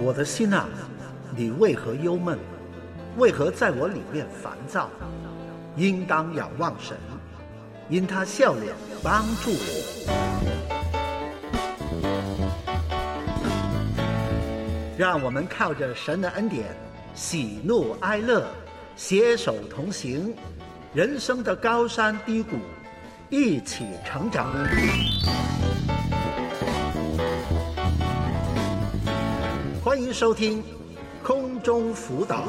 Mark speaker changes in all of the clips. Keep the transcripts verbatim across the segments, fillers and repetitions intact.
Speaker 1: 我的心啊，你为何忧闷？为何在我里面烦躁？应当仰望神，因他笑脸帮助我。让我们靠着神的恩典，喜怒哀乐，携手同行，人生的高山低谷，一起成长。欢迎收听空中辅导。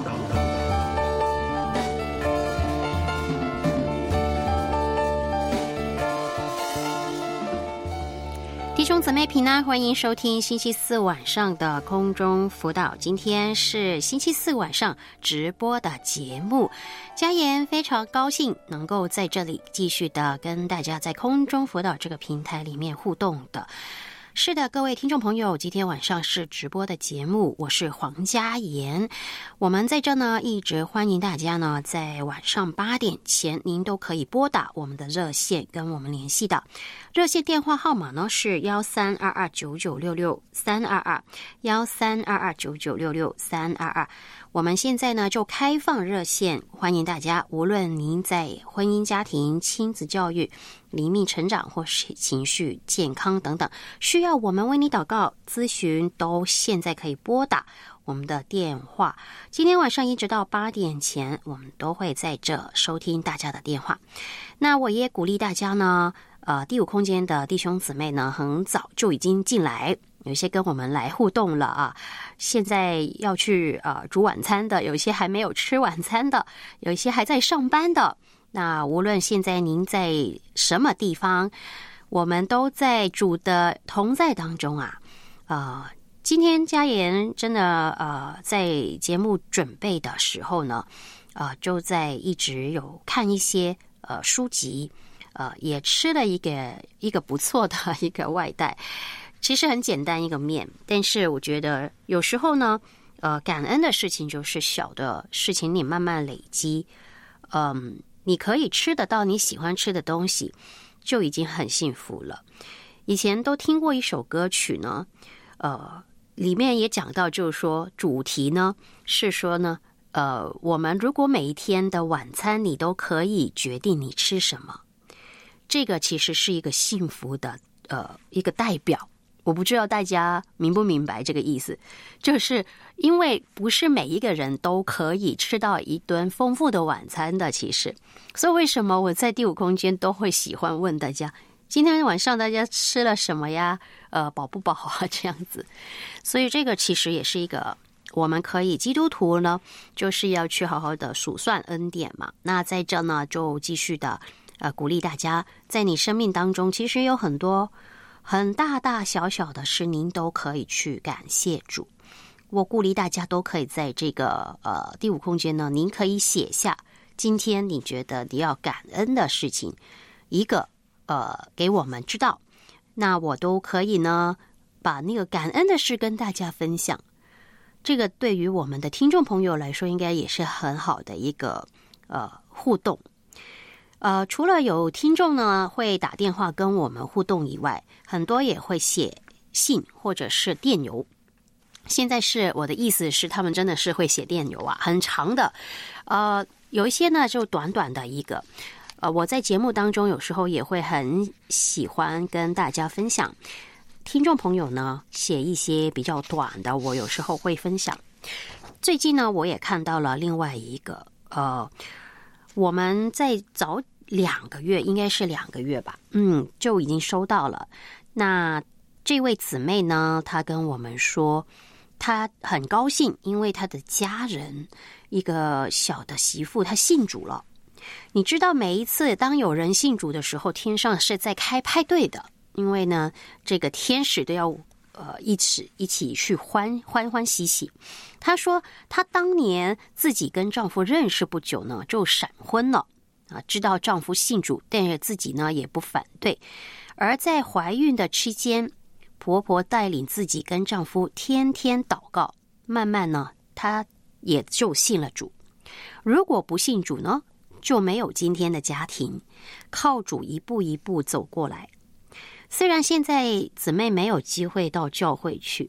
Speaker 2: 弟兄姊妹平安，欢迎收听星期四晚上的空中辅导。今天是星期四晚上直播的节目，佳言非常高兴能够在这里继续的跟大家在空中辅导这个平台里面互动的。是的，各位听众朋友，今天晚上是直播的节目，我是黄佳言。我们在这呢，一直欢迎大家呢，在晚上八点前，您都可以拨打我们的热线跟我们联系的。热线电话号码呢是幺三二二九九六六三二二幺三二二九九六六三二二。我们现在呢就开放热线，欢迎大家，无论您在婚姻家庭、亲子教育、灵命成长或是情绪健康等等，需要我们为你祷告咨询，都现在可以拨打我们的电话。今天晚上一直到八点前，我们都会在这收听大家的电话。那我也鼓励大家呢，呃，第五空间的弟兄姊妹呢，很早就已经进来，有些跟我们来互动了啊。现在要去呃煮晚餐的，有一些还没有吃晚餐的，有一些还在上班的。那无论现在您在什么地方，我们都在主的同在当中啊。呃，今天佳言真的呃在节目准备的时候呢，呃就在一直有看一些呃书籍，呃也吃了一个一个不错的一个外带。其实很简单一个面，但是我觉得有时候呢，呃，感恩的事情就是小的事情，你慢慢累积，嗯，你可以吃得到你喜欢吃的东西，就已经很幸福了。以前都听过一首歌曲呢，呃，里面也讲到，就是说主题呢是说呢，呃，我们如果每一天的晚餐你都可以决定你吃什么，这个其实是一个幸福的呃一个代表。我不知道大家明不明白这个意思，就是因为不是每一个人都可以吃到一顿丰富的晚餐的，其实，所以为什么我在第五空间都会喜欢问大家，今天晚上大家吃了什么呀？呃，饱不饱啊？这样子，所以这个其实也是一个我们可以基督徒呢，就是要去好好的数算恩典嘛。那在这呢，就继续的呃鼓励大家，在你生命当中，其实有很多很大大小小的事，您都可以去感谢主。我鼓励大家都可以在这个呃第五空间呢，您可以写下今天你觉得你要感恩的事情，一个呃给我们知道，那我都可以呢把那个感恩的事跟大家分享。这个对于我们的听众朋友来说，应该也是很好的一个呃互动。呃，除了有听众呢会打电话跟我们互动以外，很多也会写信或者是电邮。现在是我的意思是，他们真的是会写电邮啊，很长的。呃，有一些呢就短短的一个。呃，我在节目当中有时候也会很喜欢跟大家分享。听众朋友呢写一些比较短的，我有时候会分享。最近呢，我也看到了另外一个呃。我们在早两个月，应该是两个月吧，嗯，就已经收到了。那这位姊妹呢，她跟我们说，她很高兴，因为她的家人一个小的媳妇，她信主了。你知道，每一次当有人信主的时候，天上是在开派对的，因为呢，这个天使都要呃一起一起去欢欢欢喜喜。她说她当年自己跟丈夫认识不久呢，就闪婚了啊，知道丈夫信主，但是自己呢也不反对。而在怀孕的期间，婆婆带领自己跟丈夫天天祷告，慢慢呢她也就信了主。如果不信主呢，就没有今天的家庭，靠主一步一步走过来。虽然现在姊妹没有机会到教会去，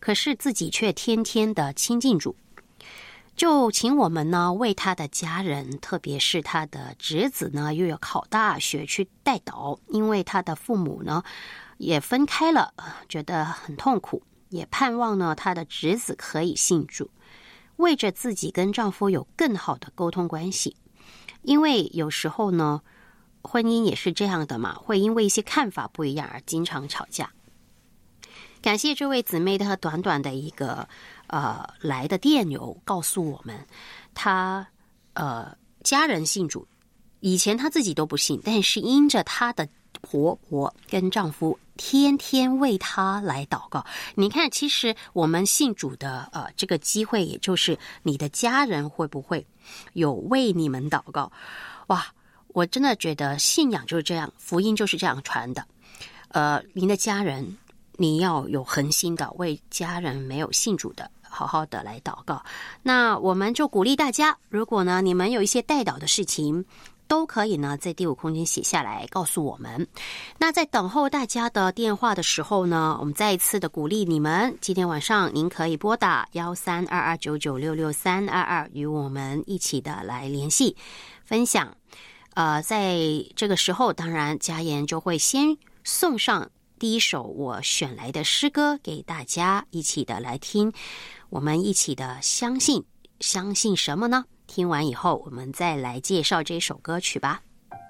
Speaker 2: 可是自己却天天的亲近主，就请我们呢为他的家人，特别是他的侄子呢又要考大学去代祷，因为他的父母呢也分开了，觉得很痛苦，也盼望呢他的侄子可以信主，为着自己跟丈夫有更好的沟通关系。因为有时候呢婚姻也是这样的嘛，会因为一些看法不一样而经常吵架。感谢这位姊妹的短短的一个呃来的电邮，告诉我们她呃家人信主，以前她自己都不信，但是因着她的婆婆跟丈夫天天为她来祷告。你看，其实我们信主的呃这个机会，也就是你的家人会不会有为你们祷告？哇，我真的觉得信仰就是这样，福音就是这样传的。呃，您的家人，你要有恒心的为家人没有信主的好好的来祷告。那我们就鼓励大家，如果呢你们有一些代祷的事情，都可以呢在第五空间写下来告诉我们。那在等候大家的电话的时候呢，我们再一次的鼓励你们，今天晚上您可以拨打一三二二九九六六三二二与我们一起的来联系分享。呃，在这个时候，当然佳言就会先送上第一首我选来的诗歌给大家一起的来听，我们一起的相信，相信什么呢？听完以后，我们再来介绍这首歌曲吧。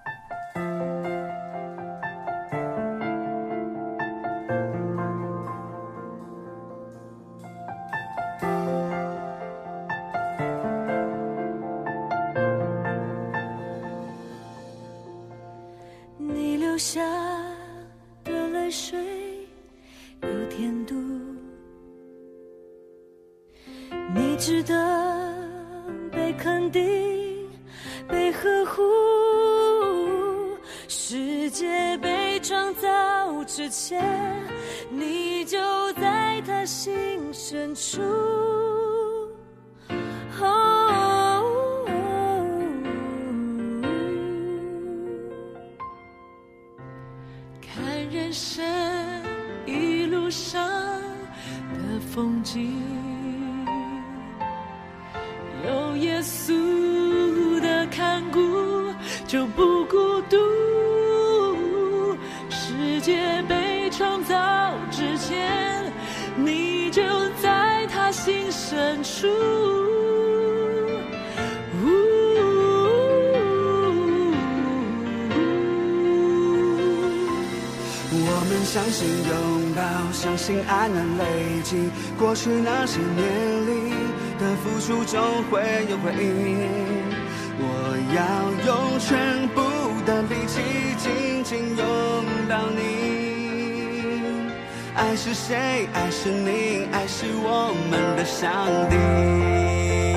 Speaker 3: 你留下的泪水有甜度，你值得被肯定，被呵护。世界被创造之前，你就在他心深处。哦，看人生一路上的风景，有耶稣的看顾就不孤独。世界被创造之前，你就在他心深处。
Speaker 4: 我们相信拥抱，相信爱能累积过去那些年里的付出，终会有回应。我要用全部的力气紧紧拥抱你。爱是谁？爱是你，爱是我们的上帝。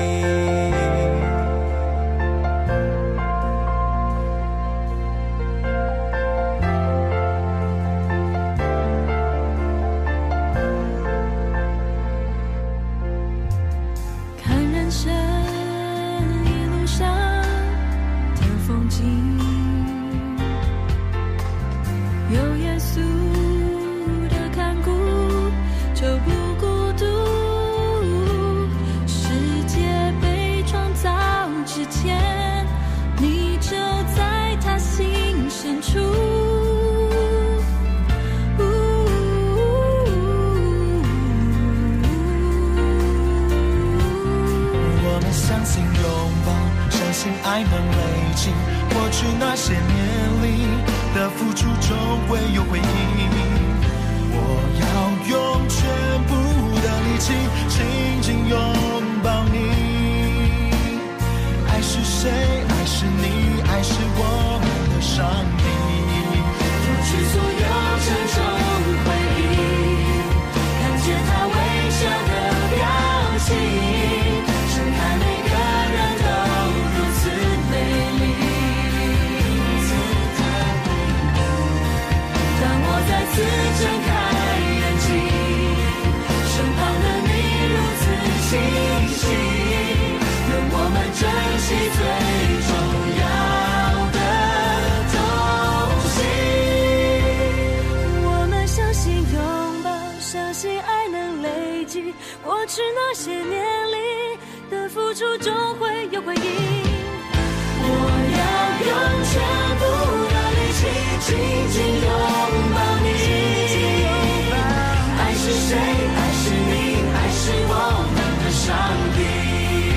Speaker 5: 爱能累积过去那些年里的付出，终会有回应。我要用全部的力气紧紧拥抱你。爱是谁？爱是你，爱是我们的上帝。
Speaker 3: 除去所有沉重回忆，看见他微笑的表情，盛开每个人都如此美丽。当我再次睁开眼睛，身旁的你如此清晰，愿我们珍惜最重要的东西。我们相信拥抱，相信爱能累积，过去那些年里的付出终会有回应。我要用全部的力气紧紧拥抱你。爱是谁？爱是你，还是我们的上帝？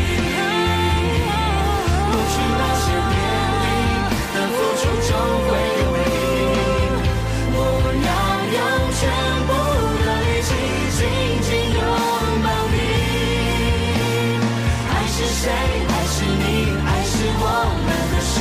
Speaker 3: 过去那些年里的付出终会有回应。我要用全部的力气紧紧拥抱你。爱是谁？爱是你，还是我们的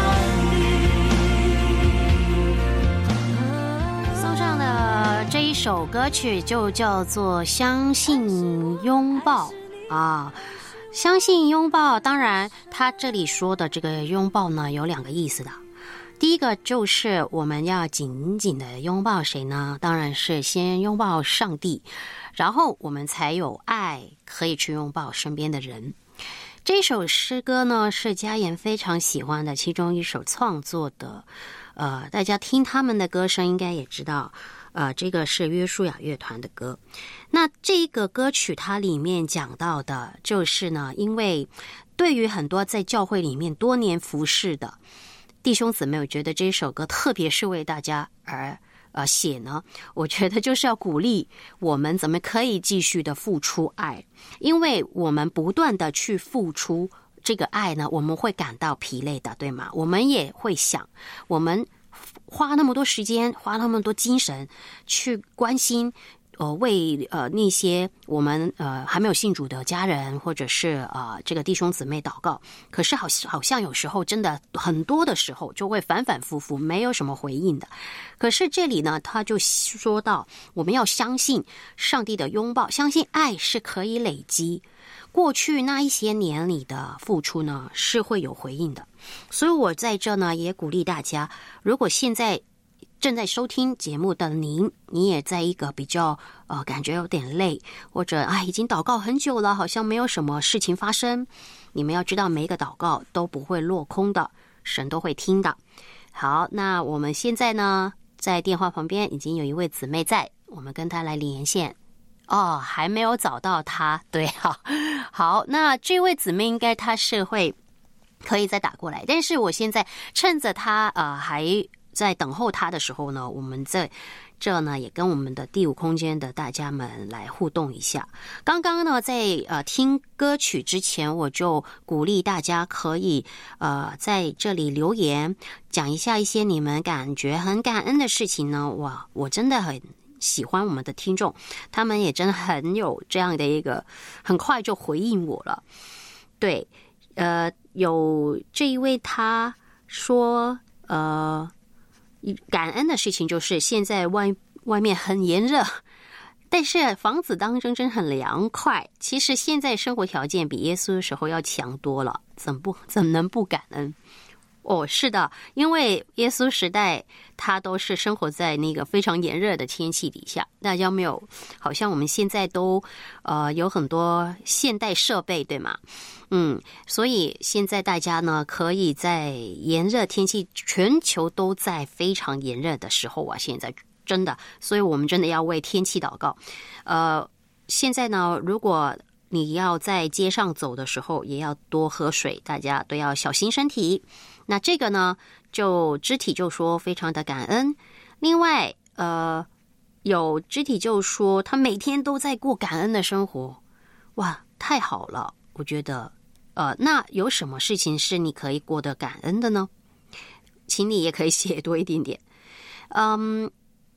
Speaker 3: 上帝？
Speaker 2: 送上的这一首歌曲就叫做《相信拥抱》啊。相信拥抱，当然他这里说的这个拥抱呢有两个意思的。第一个就是我们要紧紧的拥抱谁呢？当然是先拥抱上帝，然后我们才有爱可以去拥抱身边的人。这首诗歌呢是嘉言非常喜欢的其中一首创作的，呃，大家听他们的歌声应该也知道，呃，这个是约书亚乐团的歌。那这个歌曲它里面讲到的就是呢，因为对于很多在教会里面多年服侍的弟兄姊妹，我觉得这首歌特别是为大家而呃写呢，我觉得就是要鼓励我们怎么可以继续的付出爱，因为我们不断的去付出这个爱呢，我们会感到疲累的，对吗？我们也会想，我们花那么多时间，花那么多精神去关心呃，为呃那些我们呃还没有信主的家人，或者是呃这个弟兄姊妹祷告，可是好好像有时候真的很多的时候就会反反复复，没有什么回应的。可是这里呢，他就说到，我们要相信上帝的拥抱，相信爱是可以累积，过去那一些年里的付出呢是会有回应的。所以我在这呢也鼓励大家，如果现在正在收听节目的您，你也在一个比较呃感觉有点累，或者啊已经祷告很久了，好像没有什么事情发生，你们要知道每一个祷告都不会落空的，神都会听的。好，那我们现在呢在电话旁边已经有一位姊妹在，我们跟她来连线。哦，还没有找到她，对，好，好，那这位姊妹应该她是会可以再打过来，但是我现在趁着她呃还在等候他的时候呢，我们在这呢也跟我们的第五空间的大家们来互动一下。刚刚呢在呃听歌曲之前，我就鼓励大家可以呃在这里留言，讲一下一些你们感觉很感恩的事情呢。哇，我真的很喜欢我们的听众，他们也真的很有这样的一个，很快就回应我了。对，呃，有这一位他说呃。感恩的事情就是现在外外面很炎热，但是房子当中真很凉快。其实现在生活条件比耶稣的时候要强多了，怎不怎能不感恩？哦，是的，因为耶稣时代他都是生活在那个非常炎热的天气底下，大家没有好像我们现在都呃有很多现代设备，对吗？嗯，所以现在大家呢可以在炎热天气，全球都在非常炎热的时候啊，现在真的，所以我们真的要为天气祷告。呃，现在呢，如果你要在街上走的时候，也要多喝水，大家都要小心身体。那这个呢，就肢体就说非常的感恩。另外，呃，有肢体就说他每天都在过感恩的生活，哇，太好了，我觉得。呃，那有什么事情是你可以过得感恩的呢？请你也可以写多一点点。嗯，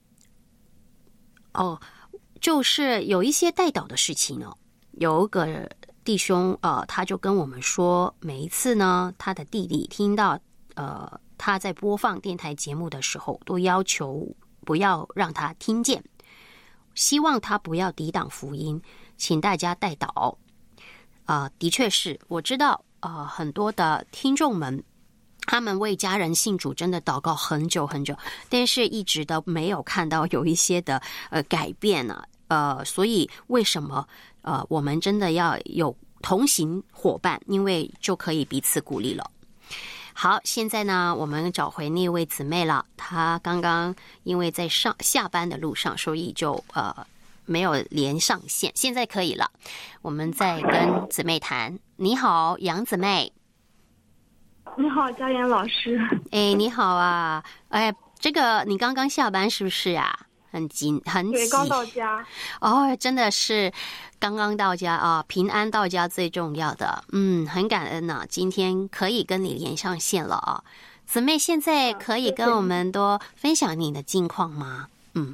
Speaker 2: 哦，就是有一些代祷的事情呢。有一个弟兄，呃，他就跟我们说，每一次呢，他的弟弟听到呃他在播放电台节目的时候，都要求不要让他听见，希望他不要抵挡福音，请大家代祷。啊、呃，的确是，我知道，呃，很多的听众们，他们为家人信主真的祷告很久很久，但是一直都没有看到有一些的呃改变呢、啊。呃，所以为什么呃我们真的要有同行伙伴，因为就可以彼此鼓励了。好，现在呢，我们找回那位姊妹了。她刚刚因为在上下班的路上，所以就呃没有连上线，现在可以了。我们再跟姊妹谈。你好，杨姊妹。
Speaker 6: 你好，嘉妍老师。
Speaker 2: 哎，你好啊！哎，这个你刚刚下班是不是啊？很急，很急。
Speaker 6: 对，刚到家。
Speaker 2: 哦，真的是刚刚到家啊，平安到家最重要的。嗯，很感恩呢、啊，今天可以跟你连上线了啊。姊妹，现在可以跟我们多分享你的近况吗？嗯。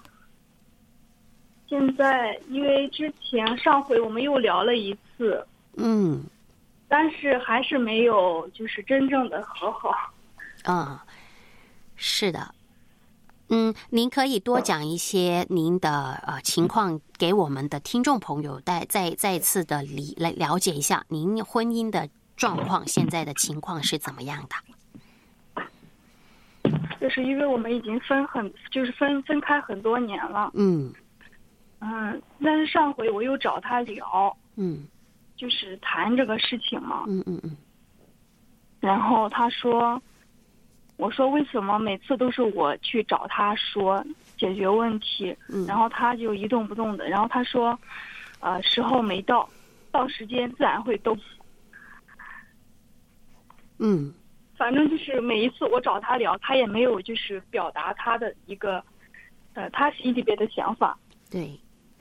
Speaker 6: 现在因为之前上回我们又聊了一次，
Speaker 2: 嗯。
Speaker 6: 但是还是没有就是真正的和好。
Speaker 2: 嗯，是的。嗯，您可以多讲一些您的呃情况给我们的听众朋友，再再再次的理来了解一下您婚姻的状况，现在的情况是怎么样的？
Speaker 6: 就是因为我们已经分很就是分分开很多年了。
Speaker 2: 嗯
Speaker 6: 嗯，但是上回我又找他聊。
Speaker 2: 嗯。
Speaker 6: 就是谈这个事情嘛，
Speaker 2: 嗯嗯嗯，
Speaker 6: 然后他说，我说为什么每次都是我去找他说解决问题，
Speaker 2: 嗯，
Speaker 6: 然后他就一动不动的，然后他说，呃，时候没到，到时间自然会动。
Speaker 2: 嗯，
Speaker 6: 反正就是每一次我找他聊，他也没有就是表达他的一个，呃，他心里边的想法。
Speaker 2: 对。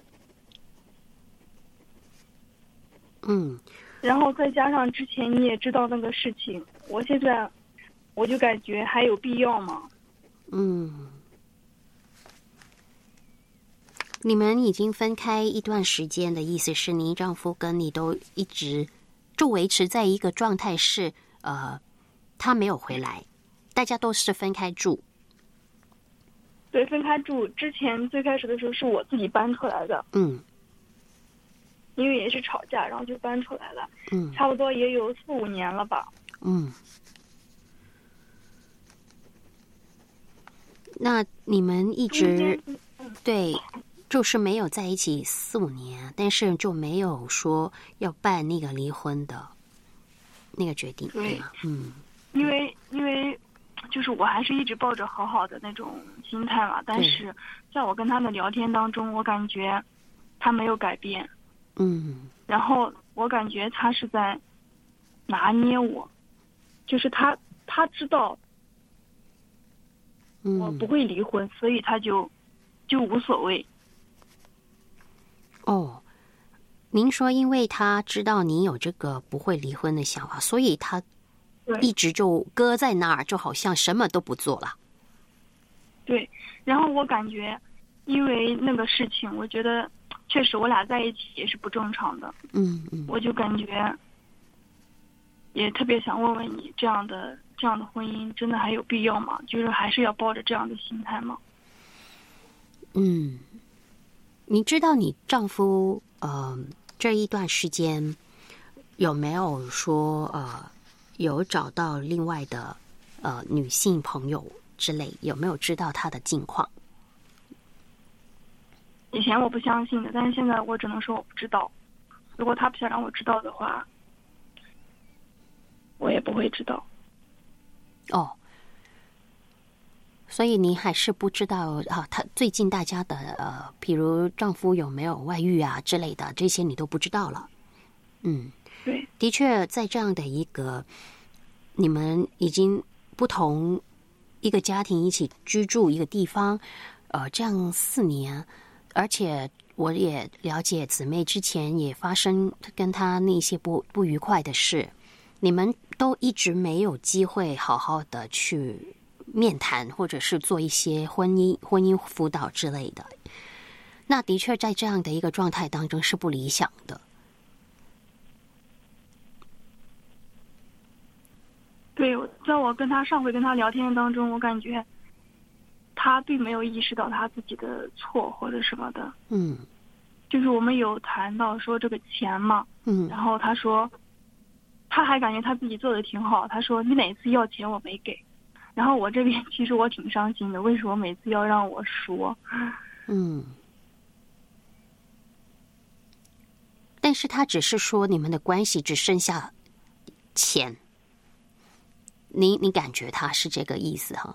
Speaker 2: 嗯，
Speaker 6: 然后再加上之前你也知道那个事情，我现在我就感觉还有必要吗？
Speaker 2: 嗯，你们已经分开一段时间的意思是你丈夫跟你都一直就维持在一个状态是呃他没有回来，大家都是分开住。
Speaker 6: 对，分开住之前最开始的时候是我自己搬出来的。
Speaker 2: 嗯。
Speaker 6: 因为也是吵架，然后就搬出来了。
Speaker 2: 嗯，
Speaker 6: 差不多也有四五年了吧。
Speaker 2: 嗯，那你们一直、嗯、对，就是没有在一起四五年，但是就没有说要办那个离婚的那个决定，对吗？嗯，
Speaker 6: 因为因为就是我还是一直抱着好好的那种心态嘛，但是在我跟他的聊天当中，我感觉他没有改变。
Speaker 2: 嗯，
Speaker 6: 然后我感觉他是在拿捏我，就是他他知道我不会离婚，嗯、所以他就就无所谓。
Speaker 2: 哦，您说因为他知道你有这个不会离婚的想法，所以他一直就搁在那儿，就好像什么都不做了。
Speaker 6: 对，然后我感觉因为那个事情，我觉得确实我俩在一起也是不正常的。
Speaker 2: 嗯嗯，
Speaker 6: 我就感觉也特别想问问你，这样的这样的婚姻真的还有必要吗？就是还是要抱着这样的心态吗？
Speaker 2: 嗯，你知道你丈夫呃这一段时间有没有说呃有找到另外的呃女性朋友之类，有没有知道他的近况？
Speaker 6: 以前我不相信的，但是现在我只能说我不知道。如果他不想让我知道的话，我也不会知道。
Speaker 2: 哦，所以你还是不知道啊？他最近大家的呃，比如丈夫有没有外遇啊之类的，这些你都不知道了。嗯，
Speaker 6: 对，
Speaker 2: 的确，在这样的一个你们已经不同一个家庭一起居住一个地方，呃，这样四年。而且我也了解姊妹之前也发生跟她那些不不愉快的事，你们都一直没有机会好好的去面谈，或者是做一些婚姻婚姻辅导之类的。那的确在这样的一个状态当中是不理想的。
Speaker 6: 对，在我跟他上回跟他聊天当中，我感觉他并没有意识到他自己的错或者什么的。
Speaker 2: 嗯，
Speaker 6: 就是我们有谈到说这个钱嘛，
Speaker 2: 嗯，
Speaker 6: 然后他说他还感觉他自己做的挺好，他说你哪次要钱我没给，然后我这边其实我挺伤心的，为什么每次要让我说？
Speaker 2: 嗯，但是他只是说你们的关系只剩下钱，你你感觉他是这个意思哈？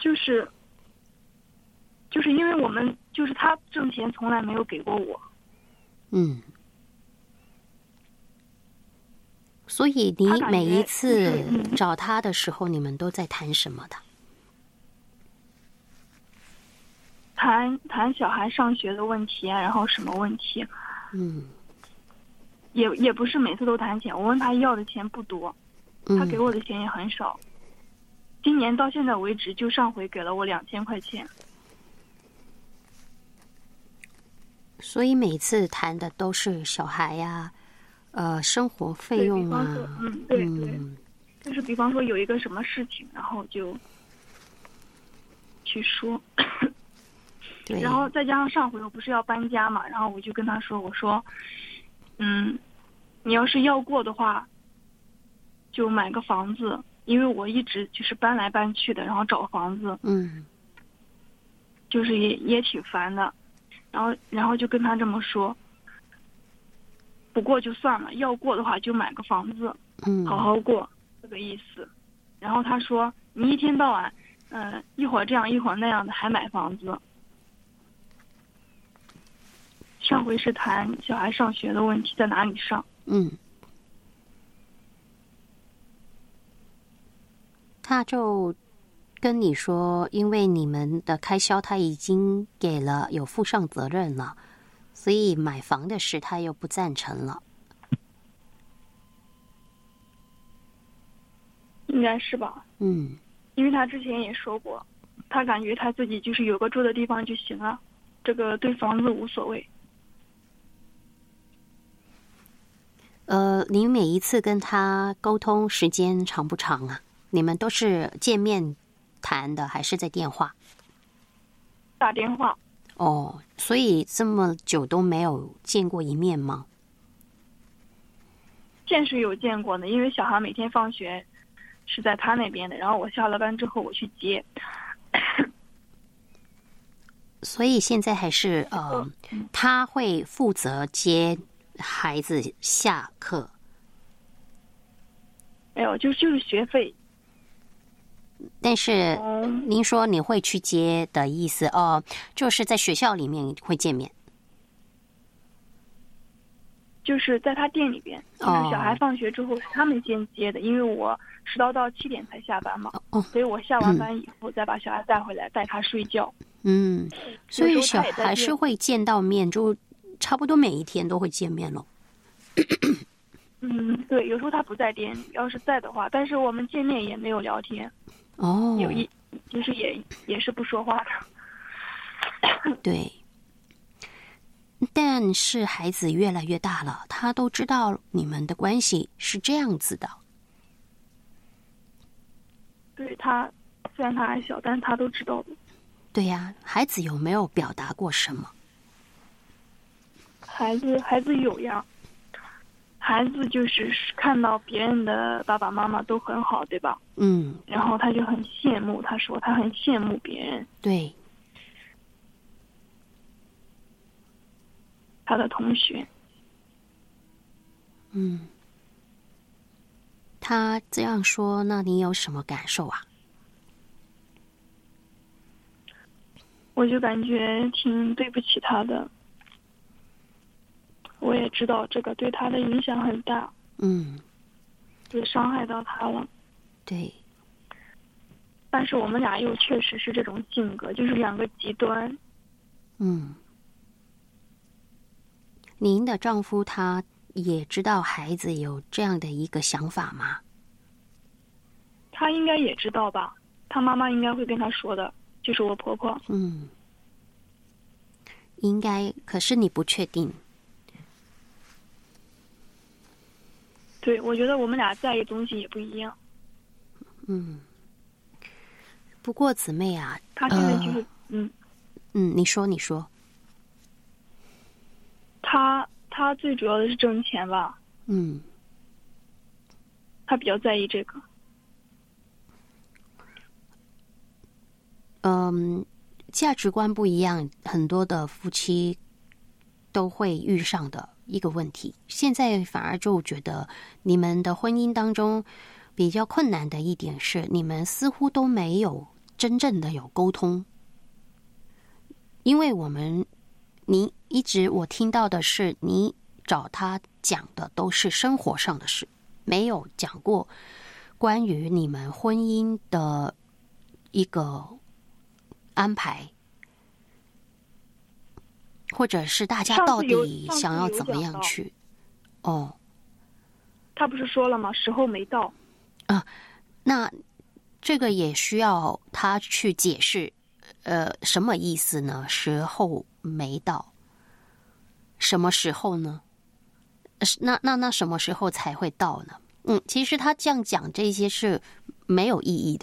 Speaker 6: 就是就是因为我们就是他挣钱从来没有给过我。
Speaker 2: 嗯。所以你每一次找他的时候，你们都在谈什么的？
Speaker 6: 谈谈小孩上学的问题啊，然后什么问题？
Speaker 2: 嗯，
Speaker 6: 也也不是每次都谈钱。我问他要的钱不多，他给我的钱也很少。嗯、今年到现在为止，就上回给了我两千块钱。
Speaker 2: 所以每次谈的都是小孩呀、啊。呃，生活费用啊，
Speaker 6: 嗯，对对、嗯，就是比方说有一个什么事情，然后就去说，
Speaker 2: 对，
Speaker 6: 然后再加上上回我不是要搬家嘛，然后我就跟他说，我说，嗯，你要是要过的话，就买个房子，因为我一直就是搬来搬去的，然后找房子，
Speaker 2: 嗯，
Speaker 6: 就是也也挺烦的，然后然后就跟他这么说。不过就算了，要过的话就买个房子，
Speaker 2: 嗯，
Speaker 6: 好好过，这个意思。然后他说：“你一天到晚，嗯、呃，一会儿这样一会儿那样的，还买房子。”上回是谈小孩上学的问题，在哪里上？
Speaker 2: 嗯，他就跟你说，因为你们的开销他已经给了，有负上责任了。所以买房的事他又不赞成了，
Speaker 6: 应该是吧？
Speaker 2: 嗯，
Speaker 6: 因为他之前也说过，他感觉他自己就是有个住的地方就行了，这个对房子无所谓。
Speaker 2: 呃，你每一次跟他沟通时间长不长啊？你们都是见面谈的，还是在电话？
Speaker 6: 打电话。
Speaker 2: 哦，所以这么久都没有见过一面吗？
Speaker 6: 见是有见过的，因为小孩每天放学是在他那边的，然后我下了班之后我去接。
Speaker 2: 所以现在还是呃，他会负责接孩子下课。
Speaker 6: 没有，就就是学费。
Speaker 2: 但是您说你会去接的意思哦，就是在学校里面会见面，
Speaker 6: 就是在他店里边，就是小孩放学之后是他们先接的，因为我十到到七点才下班嘛，
Speaker 2: 哦，
Speaker 6: 所以我下完班以后再把小孩带回来，带他睡觉。
Speaker 2: 嗯，所以小孩是会见到面，就差不多每一天都会见面咯。
Speaker 6: 嗯，对，有时候他不在店里，要是在的话，但是我们见面也没有聊天。
Speaker 2: 哦，
Speaker 6: 有一就是也也是不说话的。
Speaker 2: 对，但是孩子越来越大了，他都知道你们的关系是这样子的。
Speaker 6: 对，他虽然他还小，但是他都知道的。
Speaker 2: 对呀、啊，孩子有没有表达过什么？
Speaker 6: 孩子孩子有呀。孩子就是看到别人的爸爸妈妈都很好，对吧？
Speaker 2: 嗯。
Speaker 6: 然后他就很羡慕，他说他很羡慕别人。
Speaker 2: 对。
Speaker 6: 他的同学。
Speaker 2: 嗯。他这样说，那你有什么感受啊？
Speaker 6: 我就感觉挺对不起他的。我也知道这个对他的影响很大，
Speaker 2: 嗯，
Speaker 6: 也伤害到他了。
Speaker 2: 对，
Speaker 6: 但是我们俩又确实是这种性格，就是两个极端。
Speaker 2: 嗯，您的丈夫他也知道孩子有这样的一个想法吗？
Speaker 6: 他应该也知道吧，他妈妈应该会跟他说的，就是我婆婆。
Speaker 2: 嗯，应该，可是你不确定。
Speaker 6: 对，我觉得我们俩在意东西也不一样。
Speaker 2: 嗯，不过姊妹啊，
Speaker 6: 他现在就是、
Speaker 2: 呃、
Speaker 6: 嗯
Speaker 2: 嗯，你说你说，
Speaker 6: 他他最主要的是挣钱吧？
Speaker 2: 嗯，
Speaker 6: 他比较在意这个。
Speaker 2: 嗯，价值观不一样，很多的夫妻都会遇上的一个问题。现在反而就觉得你们的婚姻当中比较困难的一点是，你们似乎都没有真正的有沟通。因为我们你一直我听到的是你找他讲的都是生活上的事，没有讲过关于你们婚姻的一个安排，或者是大家到底想要怎么样去。哦，
Speaker 6: 他不是说了吗？时候没到
Speaker 2: 啊，那这个也需要他去解释，呃，什么意思呢？时候没到，什么时候呢？那那那什么时候才会到呢？嗯，其实他这样讲这些是没有意义的。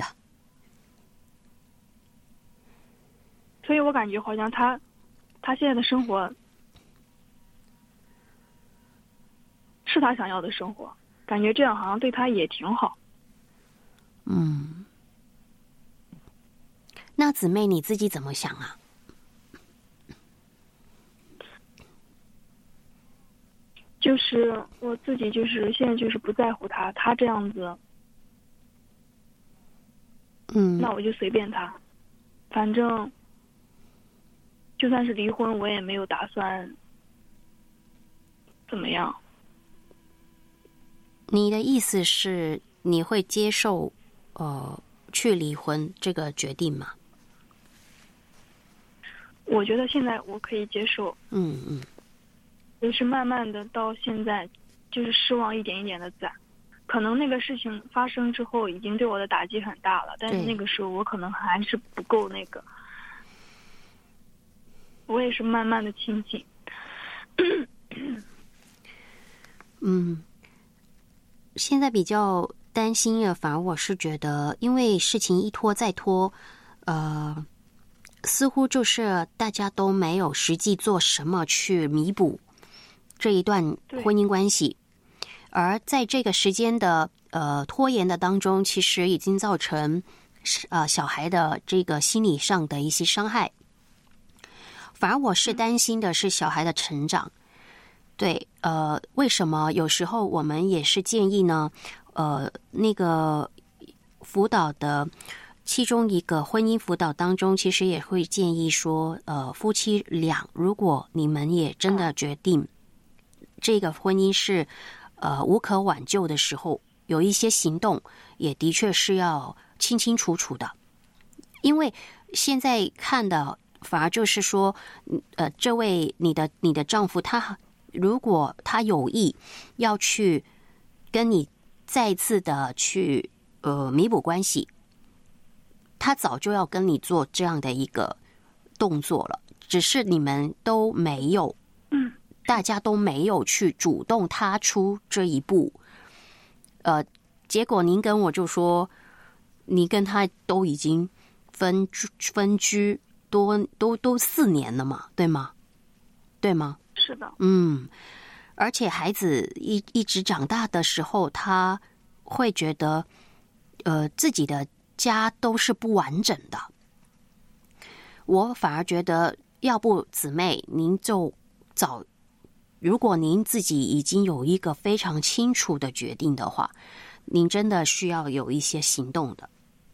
Speaker 6: 所以我感觉好像他他现在的生活是他想要的生活，感觉这样好像对他也挺好。
Speaker 2: 嗯，那姊妹你自己怎么想啊？
Speaker 6: 就是我自己就是现在就是不在乎他，他这样子，
Speaker 2: 嗯，
Speaker 6: 那我就随便他，反正就算是离婚，我也没有打算怎么样。
Speaker 2: 你的意思是你会接受呃去离婚这个决定吗？
Speaker 6: 我觉得现在我可以接受。
Speaker 2: 嗯嗯。
Speaker 6: 就是慢慢的到现在，就是失望一点一点的攒。可能那个事情发生之后，已经对我的打击很大了，但是那个时候我可能还是不够那个。我也是慢慢的清醒。
Speaker 2: 嗯，现在比较担心的，反而我是觉得，因为事情一拖再拖，呃，似乎就是大家都没有实际做什么去弥补这一段婚姻关系，而在这个时间的呃拖延的当中，其实已经造成呃小孩的这个心理上的一些伤害。反而我是担心的是小孩的成长。对，呃，为什么有时候我们也是建议呢？呃，那个辅导的其中一个婚姻辅导当中，其实也会建议说，呃，夫妻俩如果你们也真的决定这个婚姻是呃无可挽救的时候，有一些行动也的确是要清清楚楚的，因为现在看的反而就是说，呃，这位你的你的丈夫他。如果他有意要去跟你再次的去呃弥补关系，他早就要跟你做这样的一个动作了，只是你们都没有，
Speaker 6: 嗯，
Speaker 2: 大家都没有去主动踏出这一步。呃，结果您跟我就说，你跟他都已经分分居多都都四年了嘛，对吗？对吗？
Speaker 6: 是的，
Speaker 2: 嗯，而且孩子一一直长大的时候，他会觉得，呃，自己的家都是不完整的。我反而觉得，要不姊妹，您就早，如果您自己已经有一个非常清楚的决定的话，您真的需要有一些行动的。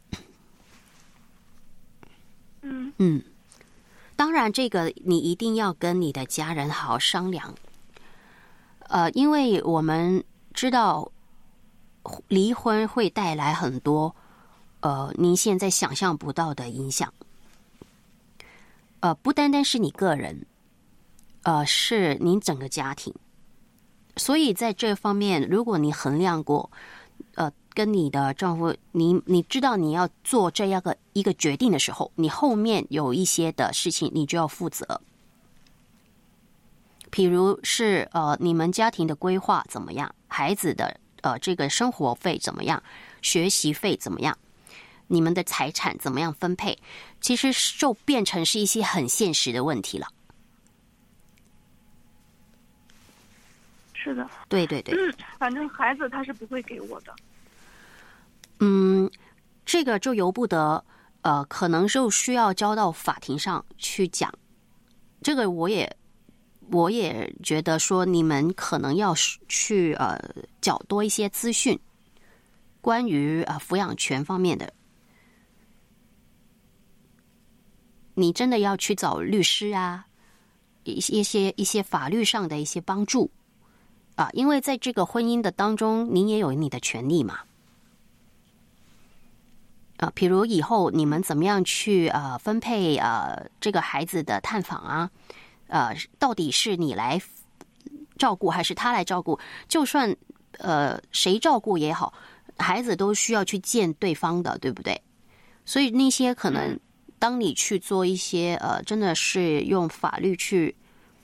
Speaker 6: 嗯
Speaker 2: 嗯。当然，这个你一定要跟你的家人好好商量。呃，因为我们知道离婚会带来很多呃您现在想象不到的影响。呃，不单单是你个人，呃，是您整个家庭。所以在这方面，如果你衡量过，呃。跟你的丈夫，你你知道你要做这样个一个决定的时候，你后面有一些的事情你就要负责。比如是呃你们家庭的规划怎么样，孩子的呃这个生活费怎么样，学习费怎么样，你们的财产怎么样分配，其实就变成是一些很现实的问题了。
Speaker 6: 是的，
Speaker 2: 对对对，
Speaker 6: 嗯，反正孩子他是不会给我的。
Speaker 2: 嗯，这个就由不得，呃，可能就需要交到法庭上去讲。这个我也，我也觉得说，你们可能要去呃找多一些资讯，关于呃抚养权方面的。 你真的要去找律师啊，一些一些一些法律上的一些帮助啊，因为在这个婚姻的当中，您也有你的权利嘛。啊，比如以后你们怎么样去呃分配呃这个孩子的探访啊，呃，到底是你来照顾还是他来照顾？就算呃谁照顾也好，孩子都需要去见对方的，对不对？所以那些可能，当你去做一些呃，真的是用法律去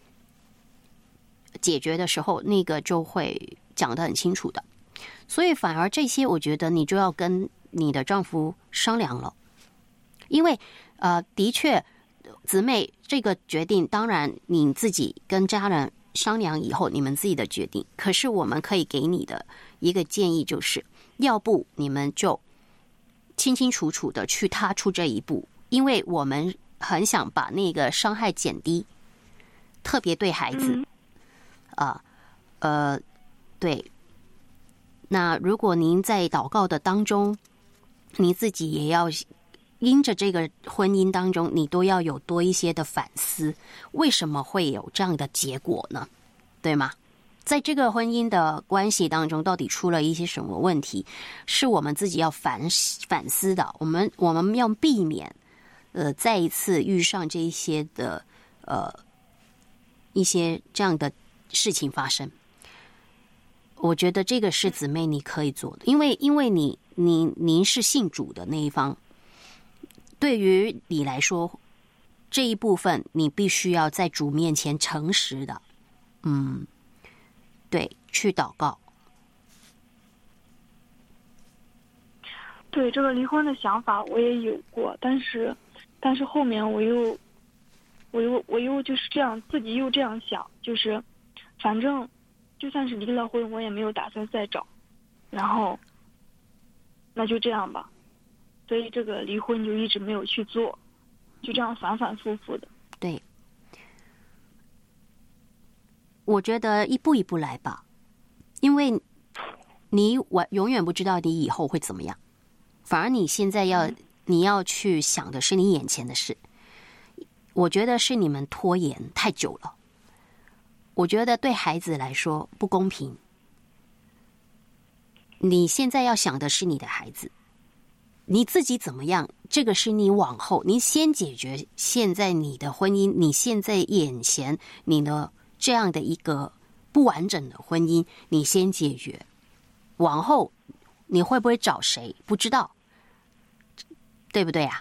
Speaker 2: 解决的时候，那个就会讲得很清楚的。所以反而这些，我觉得你就要跟你的丈夫商量了，因为呃，的确，姊妹这个决定，当然你自己跟家人商量以后，你们自己的决定。可是我们可以给你的一个建议就是，要不你们就清清楚楚的去踏出这一步，因为我们很想把那个伤害减低，特别对孩子，啊、呃，呃，对。那如果您在祷告的当中，你自己也要因着这个婚姻当中，你都要有多一些的反思，为什么会有这样的结果呢？对吗？在这个婚姻的关系当中，到底出了一些什么问题，是我们自己要反反思的。我们我们要避免，呃，再一次遇上这一些的呃一些这样的事情发生。我觉得这个是姊妹你可以做的，因为因为你你您是信主的那一方，对于你来说，这一部分你必须要在主面前诚实的，嗯。对，去祷告。
Speaker 6: 对，这个离婚的想法我也有过，但是，但是后面我又，我又我又就是这样，自己又这样想，就是，反正，就算是离了婚，我也没有打算再找，然后，那就这样吧，所以这个离婚就一直没有去做，就这样反反复复的。
Speaker 2: 对。我觉得一步一步来吧，因为你我永远不知道你以后会怎么样，反而你现在要你要去想的是你眼前的事。我觉得是你们拖延太久了，我觉得对孩子来说不公平。你现在要想的是你的孩子，你自己怎么样，这个是你往后，你先解决现在你的婚姻，你现在眼前你的这样的一个不完整的婚姻，你先解决，往后你会不会找谁不知道，对不对啊？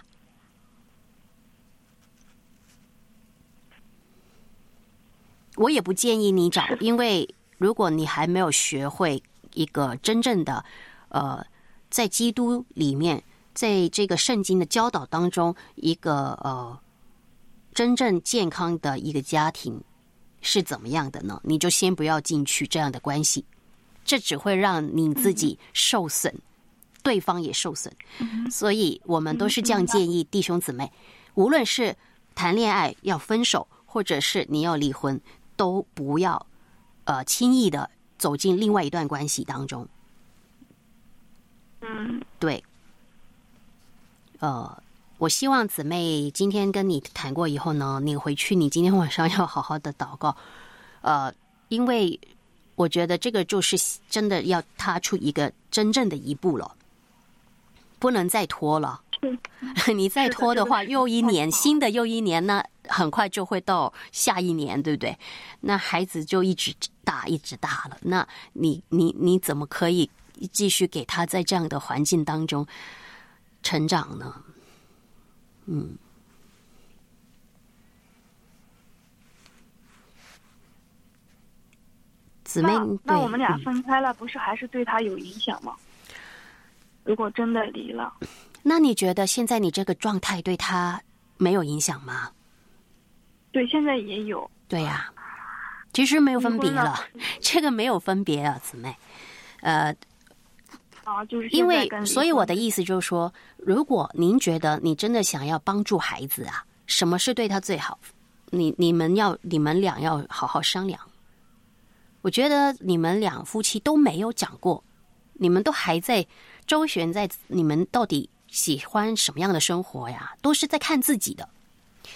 Speaker 2: 我也不建议你找，因为如果你还没有学会一个真正的呃，在基督里面，在这个圣经的教导当中，一个呃真正健康的一个家庭是怎么样的呢？你就先不要进去这样的关系，这只会让你自己受损，嗯、对方也受损。嗯、所以我们都是这样建议弟兄姊妹，无论是谈恋爱要分手，或者是你要离婚，都不要呃轻易的走进另外一段关系当中。
Speaker 6: 嗯，
Speaker 2: 对。呃。我希望姊妹今天跟你谈过以后呢，你回去你今天晚上要好好的祷告，呃，因为我觉得这个就是真的要踏出一个真正的一步了，不能再拖了。你再拖的话，又一年，新的又一年呢，很快就会到下一年，对不对？那孩子就一直大，一直大了，那你你你怎么可以继续给他在这样的环境当中成长呢？嗯，姊妹，
Speaker 6: 那, 那我们俩分开了，不是还是对他有影响吗？如果真的离了，
Speaker 2: 那你觉得现在你这个状态对他没有影响吗？
Speaker 6: 对，现在也有。
Speaker 2: 对呀、啊，其实没有分别了，这个没有分别啊，姊妹，呃。
Speaker 6: 啊，就是
Speaker 2: 因为，所以我的意思就是说，如果您觉得你真的想要帮助孩子啊，什么是对他最好？你你们要你们俩要好好商量。我觉得你们两夫妻都没有讲过，你们都还在周旋在你们到底喜欢什么样的生活呀，都是在看自己的。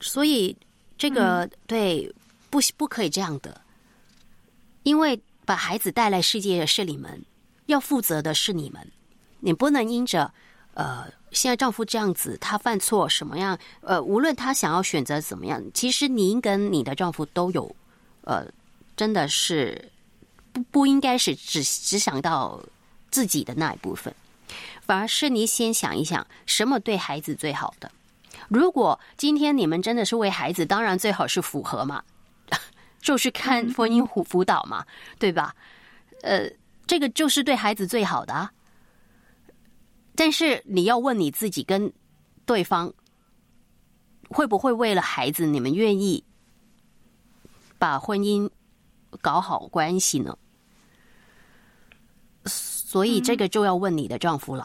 Speaker 2: 所以这个、嗯、对不不可以这样的，因为把孩子带来世界的是你们，要负责的是你们，你不能因着呃现在丈夫这样子，他犯错什么样，呃无论他想要选择怎么样，其实您跟你的丈夫都有呃真的是不不应该是只只想到自己的那一部分，反而是你先想一想什么对孩子最好的。如果今天你们真的是为孩子，当然最好是符合嘛，就是看婚姻辅导嘛，对吧？呃，这个就是对孩子最好的啊。但是你要问你自己跟对方，会不会为了孩子，你们愿意把婚姻搞好关系呢？所以这个就要问你的丈夫了。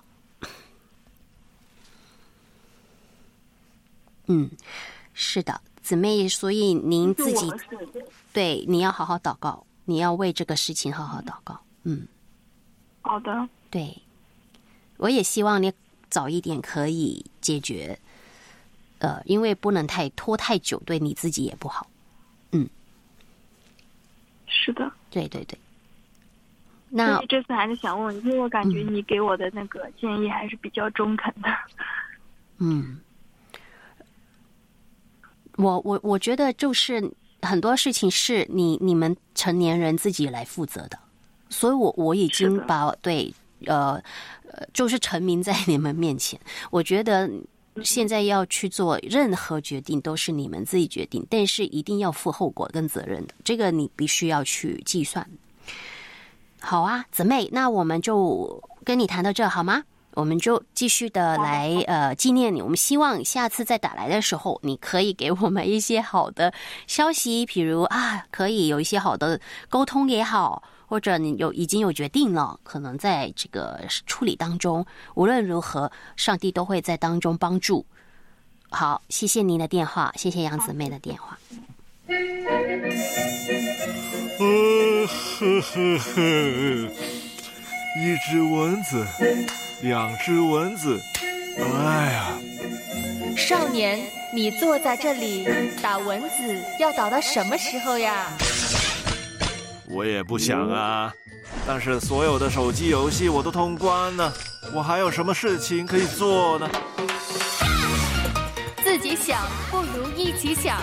Speaker 2: 嗯，是的，姊妹，所以您自己对你要好好祷告，你要为这个事情好好祷告。嗯，
Speaker 6: 好的。
Speaker 2: 对，我也希望你早一点可以解决，呃，因为不能太拖太久，对你自己也不好。嗯，
Speaker 6: 是的，
Speaker 2: 对对对。那
Speaker 6: 所以这次还是想问，因为我感觉你给我的那个建议还是比较中肯的。
Speaker 2: 嗯。我我我觉得就是很多事情是你你们成年人自己来负责的，所以我我已经把对呃呃就是陈明在你们面前，我觉得现在要去做任何决定都是你们自己决定，但是一定要负后果跟责任的，这个你必须要去计算。好啊，姊妹，那我们就跟你谈到这好吗？我们就继续的来呃纪念你，我们希望下次再打来的时候，你可以给我们一些好的消息，比如啊，可以有一些好的沟通也好，或者你有已经有决定了，可能在这个处理当中，无论如何，上帝都会在当中帮助。好，谢谢您的电话，谢谢杨姊妹的电话。
Speaker 7: 呃呵呵呵，一只蚊子。两只蚊子，哎呀！
Speaker 8: 少年，你坐在这里打蚊子，要打到什么时候呀？
Speaker 7: 我也不想啊，但是所有的手机游戏我都通关了，我还有什么事情可以做呢？
Speaker 8: 自己想不如一起想。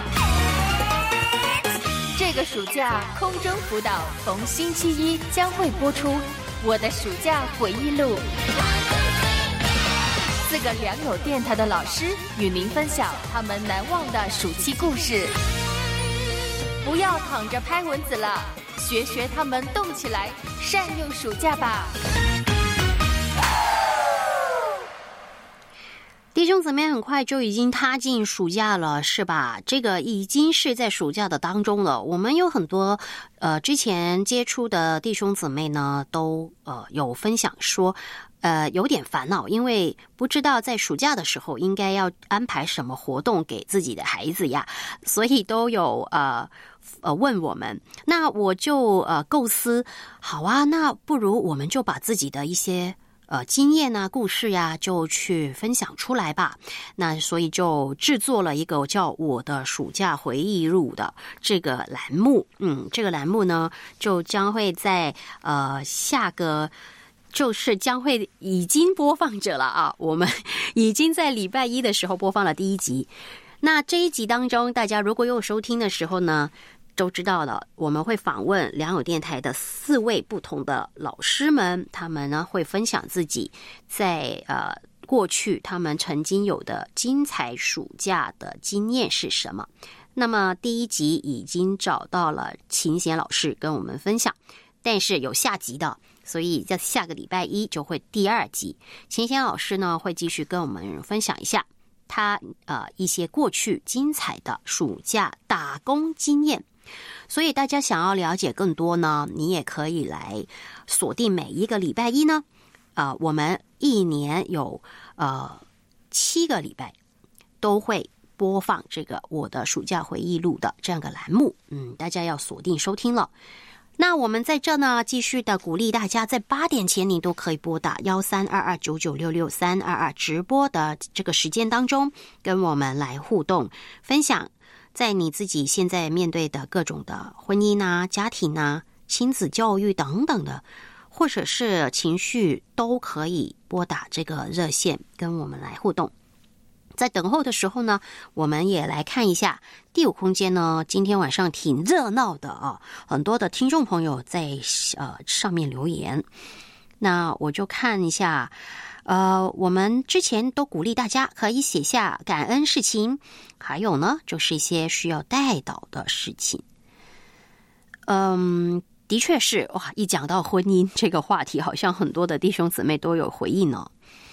Speaker 8: 这个暑假空中辅导逢星期一将会播出《我的暑假回忆录》。四个良友电台的老师与您分享他们难忘的暑期故事。不要躺着拍蚊子了，学学他们动起来，善用暑假吧。
Speaker 2: 弟兄姊妹很快就已经踏进暑假了，是吧？这个已经是在暑假的当中了。我们有很多呃之前接触的弟兄姊妹呢，都呃有分享说，呃有点烦恼，因为不知道在暑假的时候应该要安排什么活动给自己的孩子呀，所以都有呃呃问我们。那我就呃构思，好啊，那不如我们就把自己的一些呃，经验啊，故事呀、啊，就去分享出来吧。那所以就制作了一个叫《我的暑假回忆录》的这个栏目。嗯，这个栏目呢，就将会在呃下个，就是将会已经播放着了啊。我们已经在礼拜一的时候播放了第一集。那这一集当中，大家如果有收听的时候呢，都知道了，我们会访问良友电台的四位不同的老师们，他们呢会分享自己在呃过去他们曾经有的精彩暑假的经验是什么。那么第一集已经找到了秦贤老师跟我们分享，但是有下集的，所以在下个礼拜一就会第二集。秦贤老师呢会继续跟我们分享一下他呃一些过去精彩的暑假打工经验。所以大家想要了解更多呢，你也可以来锁定每一个礼拜一呢，呃，我们一年有呃七个礼拜都会播放这个我的暑假回忆录的这样个栏目，嗯，大家要锁定收听了。 那我们在这呢，继续的鼓励大家，在八点前你都可以拨打幺三二二九九六六三二二直播的这个时间当中，跟我们来互动分享，在你自己现在面对的各种的婚姻啊、家庭啊、亲子教育等等的，或者是情绪，都可以拨打这个热线跟我们来互动。在等候的时候呢，我们也来看一下第五空间呢，今天晚上挺热闹的啊，很多的听众朋友在呃上面留言。那我就看一下，呃，我们之前都鼓励大家可以写下感恩事情，还有呢，就是一些需要代祷的事情。嗯，的确是哇，一讲到婚姻这个话题，好像很多的弟兄姊妹都有回应呢。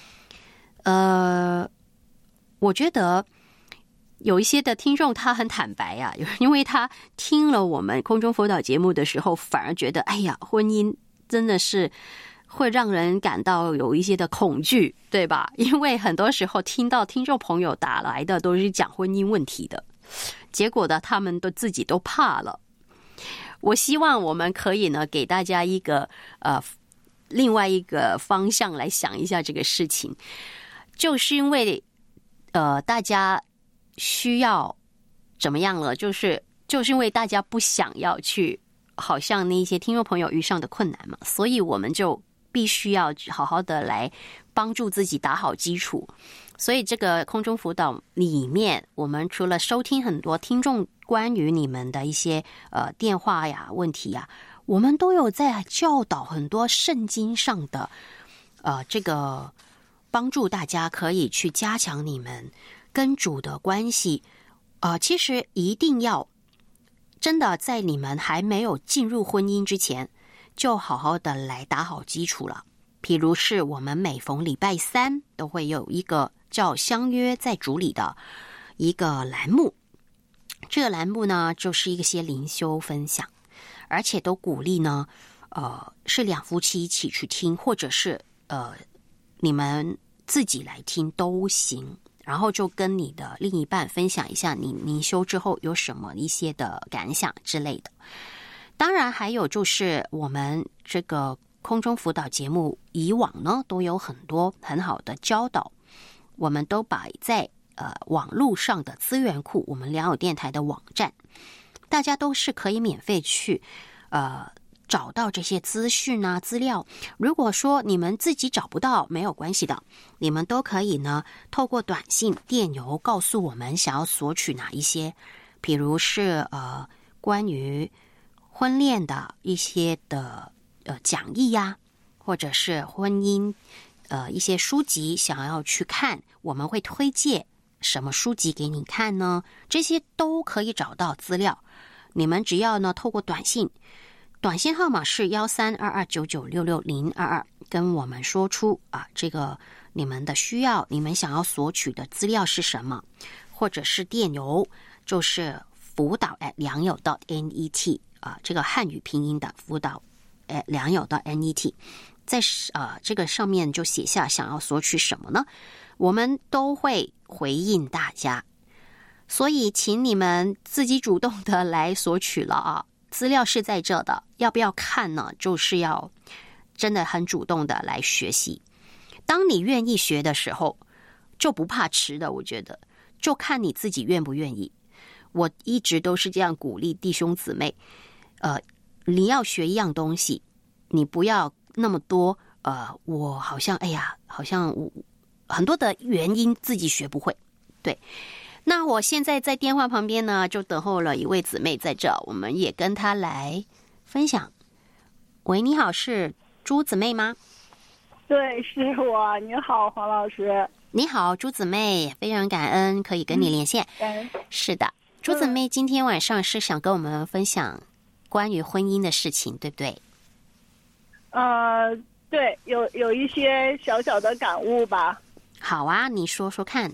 Speaker 2: 呃。我觉得有一些的听众他很坦白啊，因为他听了我们空中辅导节目的时候，反而觉得哎呀，婚姻真的是会让人感到有一些的恐惧，对吧？因为很多时候听到听众朋友打来的都是讲婚姻问题的，结果呢，他们都自己都怕了。我希望我们可以呢，给大家一个呃另外一个方向来想一下这个事情，就是因为。呃，大家需要怎么样了？就是就是因为大家不想要去，好像那些听众朋友遇上的困难嘛，所以我们就必须要好好的来帮助自己打好基础。所以这个空中辅导里面，我们除了收听很多听众关于你们的一些呃电话呀、问题呀，我们都有在教导很多圣经上的呃这个。帮助大家可以去加强你们跟主的关系，呃，其实一定要真的在你们还没有进入婚姻之前，就好好的来打好基础了。譬如是我们每逢礼拜三都会有一个叫相约在主里的一个栏目，这个栏目呢就是一些灵修分享，而且都鼓励呢，呃，是两夫妻一起去听，或者是呃。你们自己来听都行，然后就跟你的另一半分享一下你灵修之后有什么一些的感想之类的。当然还有就是我们这个空中辅导节目以往呢都有很多很好的教导，我们都摆在呃网络上的资源库，我们良友电台的网站，大家都是可以免费去呃找到这些资讯啊资料。如果说你们自己找不到，没有关系的，你们都可以呢透过短信电邮告诉我们想要索取哪一些，比如是呃关于婚恋的一些的呃讲义呀、啊，或者是婚姻呃一些书籍想要去看，我们会推荐什么书籍给你看呢？这些都可以找到资料，你们只要呢透过短信。短信号码是幺三二二九九六六零二二，跟我们说出啊，这个你们的需要，你们想要索取的资料是什么，或者是电邮，就是辅导 at 良友 .net 啊，这个汉语拼音的辅导 at 良友 .net， 在啊这个上面就写下想要索取什么呢？我们都会回应大家，所以请你们自己主动的来索取了啊。资料是在这的，要不要看呢？就是要真的很主动的来学习。当你愿意学的时候，就不怕迟的。我觉得，就看你自己愿不愿意。我一直都是这样鼓励弟兄姊妹，呃，你要学一样东西，你不要那么多，呃，我好像，哎呀，好像我很多的原因自己学不会，对。那我现在在电话旁边呢，就等候了一位姊妹在这，我们也跟她来分享。喂，你好，是朱姊妹吗？
Speaker 9: 对，是我。你好，黄老师。
Speaker 2: 你好，朱姊妹，非常感恩可以跟你连线。
Speaker 9: 嗯、
Speaker 2: 是的，朱姊妹今天晚上是想跟我们分享关于婚姻的事情，对不对？
Speaker 9: 呃，对，有有一些小小的感悟吧。
Speaker 2: 好啊，你说说看。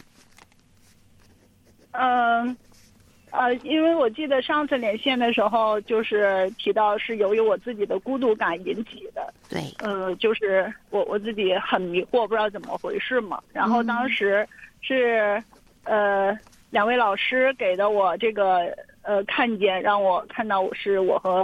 Speaker 9: 嗯，呃，因为我记得上次连线的时候，就是提到是由于我自己的孤独感引起的。
Speaker 2: 对。
Speaker 9: 呃，就是我我自己很迷惑，不知道怎么回事嘛。然后当时是、嗯、呃两位老师给的我这个呃看见，让我看到我是我和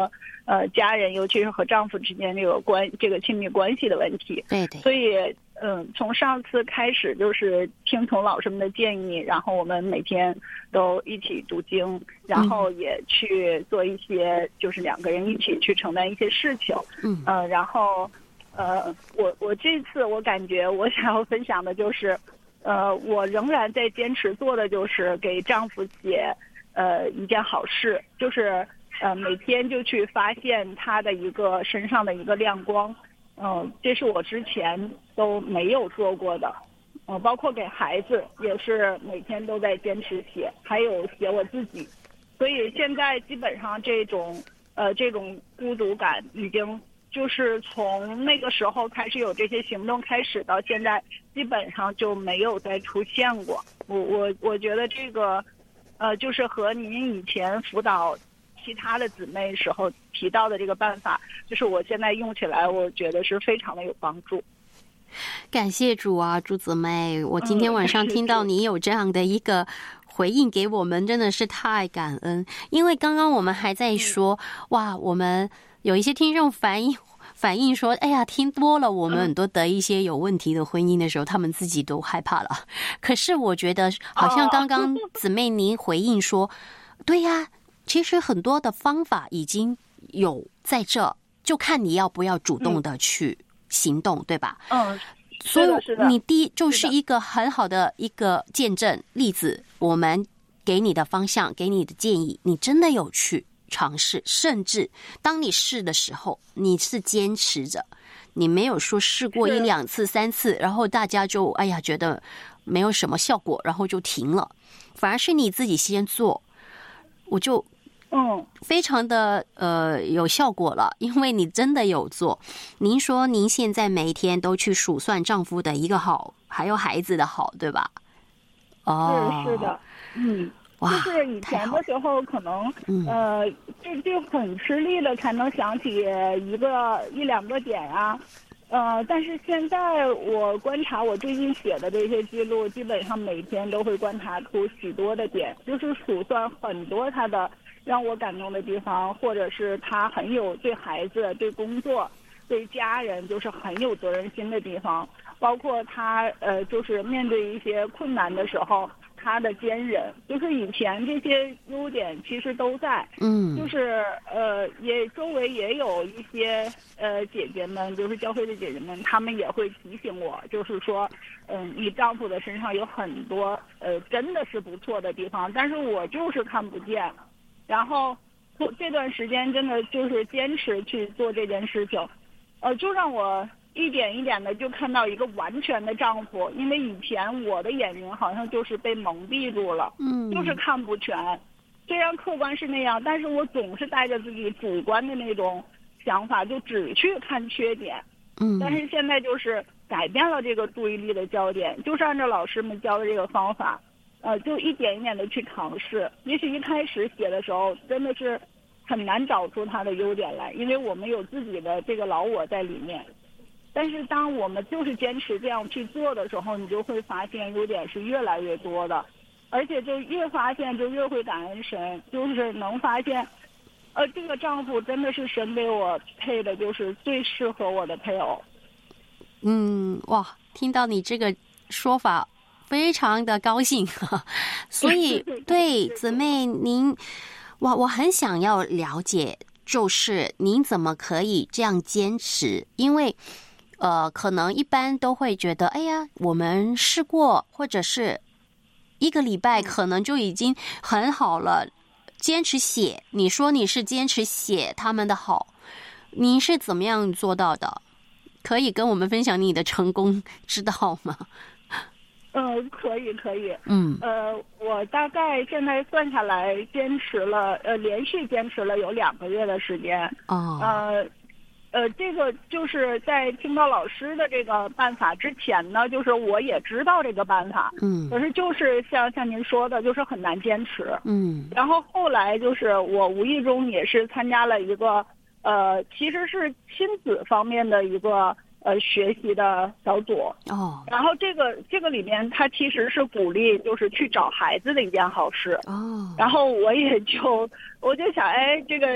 Speaker 9: 呃家人，尤其是和丈夫之间这个关这个亲密关系的问题。
Speaker 2: 对对。
Speaker 9: 所以嗯，从上次开始就是听从老师们的建议，然后我们每天都一起读经，然后也去做一些就是两个人一起去承担一些事情。
Speaker 2: 嗯
Speaker 9: 呃，然后呃，我我这次我感觉我想要分享的就是，呃，我仍然在坚持做的就是给丈夫写呃一件好事，就是呃每天就去发现他的一个身上的一个亮光。嗯、呃，这是我之前都没有做过的。嗯、呃，包括给孩子也是每天都在坚持写，还有写我自己。所以现在基本上这种呃这种孤独感已经就是从那个时候开始有这些行动开始到现在，基本上就没有再出现过。我我我觉得这个呃就是和您以前辅导其他的姊妹时候提到的这个办法，就是我现在用起来我觉得是非常的有帮助。
Speaker 2: 感谢主啊，朱姊妹，我今天晚上听到你有这样的一个回应给我们，真的是太感恩。因为刚刚我们还在说、嗯、哇，我们有一些听众反映反映说，哎呀，听多了我们很多的一些有问题的婚姻的时候、嗯、他们自己都害怕了。可是我觉得好像刚刚姊妹您回应说、哦、对呀，其实很多的方法已经有在这，就看你要不要主动的去行动、嗯、对吧？
Speaker 9: 嗯，
Speaker 2: 所以你第一就是一个很好的一个见证例子，我们给你的方向，给你的建议，你真的有去尝试，甚至当你试的时候你是坚持着，你没有说试过一两次三次然后大家就哎呀觉得没有什么效果然后就停了，反而是你自己先做，我就嗯，非常的呃有效果了，因为你真的有做。您说您现在每一天都去数算丈夫的一个好，还有孩子的好，对吧？
Speaker 9: 哦，是是的，嗯，就是以前的时候可能呃就就很吃力的才能想起一个一两个点啊。呃，但是现在我观察我最近写的这些记录，基本上每天都会观察出许多的点，就是数算很多他的让我感动的地方，或者是他很有对孩子、对工作、对家人就是很有责任心的地方，包括他呃就是面对一些困难的时候他的坚韧，就是以前这些优点其实都在，嗯，就是呃也周围也有一些呃姐姐们，就是教会的姐姐们，她们也会提醒我，就是说嗯你丈夫的身上有很多呃真的是不错的地方，但是我就是看不见。然后这段时间真的就是坚持去做这件事情，呃就让我一点一点的就看到一个完全的丈夫，因为以前我的眼睛好像就是被蒙蔽住了，嗯，就是看不全。虽然客观是那样，但是我总是带着自己主观的那种想法，就只去看缺点。嗯，但是现在就是改变了这个注意力的焦点，就是按照老师们教的这个方法，呃，就一点一点的去尝试。也许一开始写的时候真的是很难找出他的优点来，因为我们有自己的这个老我在里面。但是当我们就是坚持这样去做的时候，你就会发现优点是越来越多的，而且就越发现就越会感恩神，就是能发现呃，这个丈夫真的是神给我配的，就是最适合我的配偶。
Speaker 2: 嗯，哇，听到你这个说法非常的高兴所以对姊妹您，哇，我很想要了解就是您怎么可以这样坚持，因为呃，可能一般都会觉得哎呀我们试过或者是一个礼拜可能就已经很好了，坚持写，你说你是坚持写他们的好，您是怎么样做到的？可以跟我们分享你的成功之道吗？
Speaker 9: 嗯、呃，可以可以。嗯，呃，我大概现在算下来坚持了，呃，连续坚持了有两个月的时间。哦。呃，呃，这个就是在听到老师的这个办法之前呢，就是我也知道这个办法。嗯。可是就是像像您说的，就是很难坚持。嗯。然后后来就是我无意中也是参加了一个，呃，其实是亲子方面的一个。呃，学习的小组哦，然后这个这个里面，它其实是鼓励就是去找孩子的一件好事哦。然后我也就我就想，哎，这个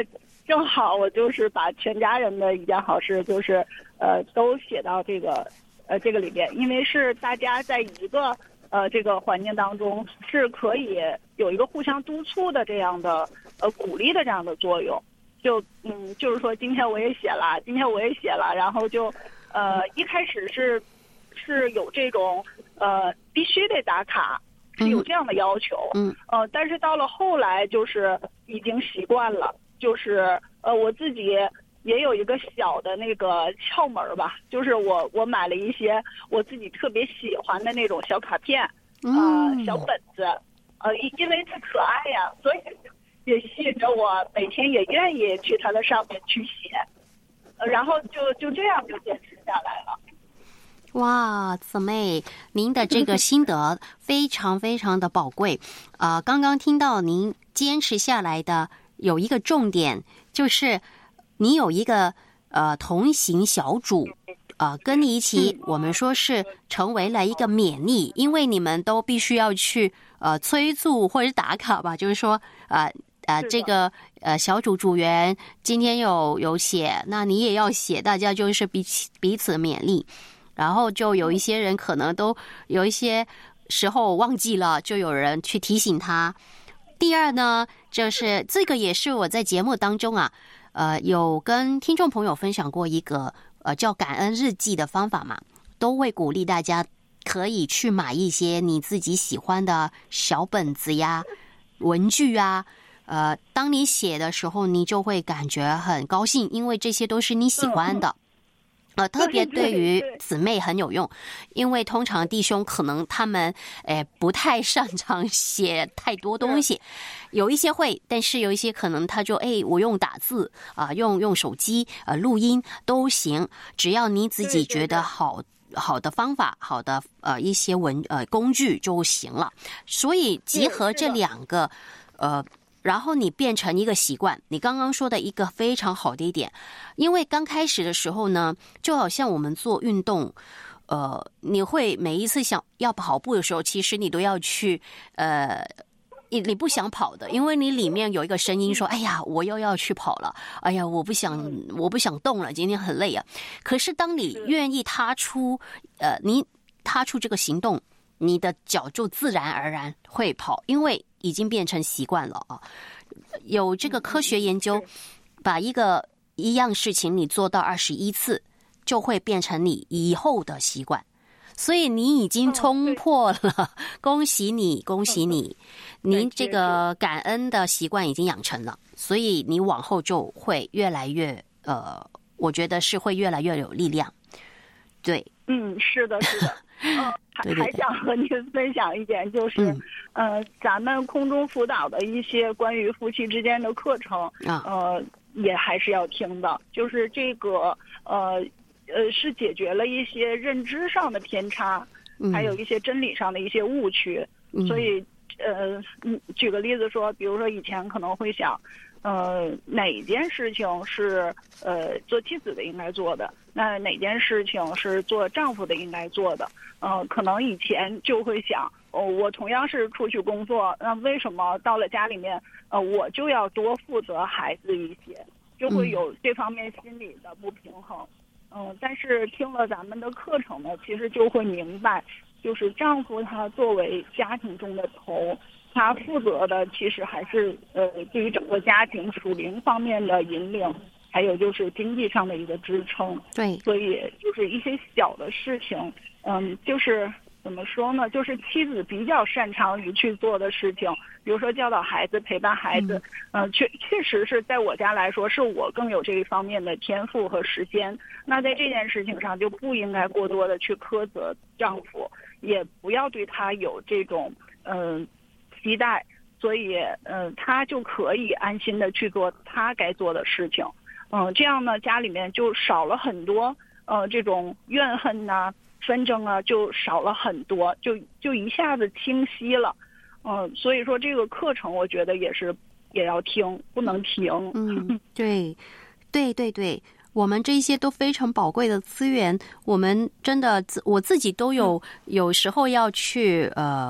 Speaker 9: 正好我就是把全家人的一件好事，就是呃都写到这个呃这个里边，因为是大家在一个呃这个环境当中是可以有一个互相督促的这样的呃鼓励的这样的作用。就嗯就是说今天我也写了，今天我也写了，然后就呃一开始是是有这种呃必须得打卡。是有这样的要求，
Speaker 2: 嗯，
Speaker 9: 呃，但是到了后来就是已经习惯了，就是呃我自己也有一个小的那个窍门吧，就是我我买了一些我自己特别喜欢的那种小卡片，啊、呃，小本子，呃，因为它可爱呀，所以也吸引着我每天也愿意去它的上面去写，呃，然后就就这样就坚持下来了。
Speaker 2: 哇，姊妹，您的这个心得非常非常的宝贵。呃，刚刚听到您坚持下来的有一个重点，就是你有一个呃同行小组，呃，跟你一起，我们说是成为了一个勉励，因为你们都必须要去呃催促或者打卡吧，就是说呃。呃，这个呃小组组员今天有有写，那你也要写，大家就是彼此彼此勉励。然后就有一些人可能都有一些时候忘记了，就有人去提醒他。第二呢，就是这个也是我在节目当中啊，呃，有跟听众朋友分享过一个呃叫感恩日记的方法嘛，都会鼓励大家可以去买一些你自己喜欢的小本子呀、文具啊。呃，当你写的时候，你就会感觉很高兴，因为这些都是你喜欢的。呃，特别对于姊妹很有用，因为通常弟兄可能他们诶不太擅长写太多东西，有一些会，但是有一些可能他就诶我用打字啊、呃，用用手机呃录音都行，只要你自己觉得好。好的方法，好的呃一些文呃工具就行了。所以结合这两个呃。然后你变成一个习惯，你刚刚说的一个非常好的一点，因为刚开始的时候呢，就好像我们做运动，呃，你会每一次想要跑步的时候，其实你都要去，呃，你你不想跑的，因为你里面有一个声音说，哎呀，我又要去跑了，哎呀，我不想，我不想动了，今天很累啊。可是当你愿意踏出，呃，你踏出这个行动，你的脚就自然而然会跑，因为已经变成习惯了啊！有这个科学研究，把一个一样事情你做到二十一次，就会变成你以后的习惯。所以你已经冲破了，恭喜你，恭喜你！您这个感恩的习惯已经养成了，所以你往后就会越来越呃，我觉得是会越来越有力量。对，
Speaker 9: 嗯，是的，是的。嗯，还还想和您分享一点，就是，嗯、呃，咱们空中辅导的一些关于夫妻之间的课程，
Speaker 2: 啊、
Speaker 9: 呃，也还是要听的。就是这个，呃，呃，是解决了一些认知上的偏差，
Speaker 2: 嗯、
Speaker 9: 还有一些真理上的一些误区。
Speaker 2: 嗯、
Speaker 9: 所以，呃，举个例子说，比如说以前可能会想，呃，哪件事情是呃做妻子的应该做的，那哪件事情是做丈夫的应该做的？呃，可能以前就会想，哦，我同样是出去工作，那为什么到了家里面，呃，我就要多负责孩子一些，就会有这方面心理的不平衡。嗯、呃，但是听了咱们的课程呢，其实就会明白，就是丈夫他作为家庭中的头，他负责的其实还是呃对于整个家庭属灵方面的引领，还有就是经济上的一个支撑。
Speaker 2: 对，
Speaker 9: 所以就是一些小的事情，嗯，就是怎么说呢？就是妻子比较擅长于去做的事情，比如说教导孩子、陪伴孩子，嗯、呃，确确实是在我家来说，是我更有这一方面的天赋和时间。那在这件事情上，就不应该过多的去苛责丈夫，也不要对他有这种嗯。呃期待，所以呃，他就可以安心的去做他该做的事情，嗯、呃，这样呢，家里面就少了很多呃这种怨恨呐、啊、纷争啊，就少了很多，就就一下子清晰了，嗯、呃，所以说这个课程我觉得也是也要听，不能停。
Speaker 2: 嗯，对，对对对。我们这些都非常宝贵的资源，我们真的我自己都有有时候要去呃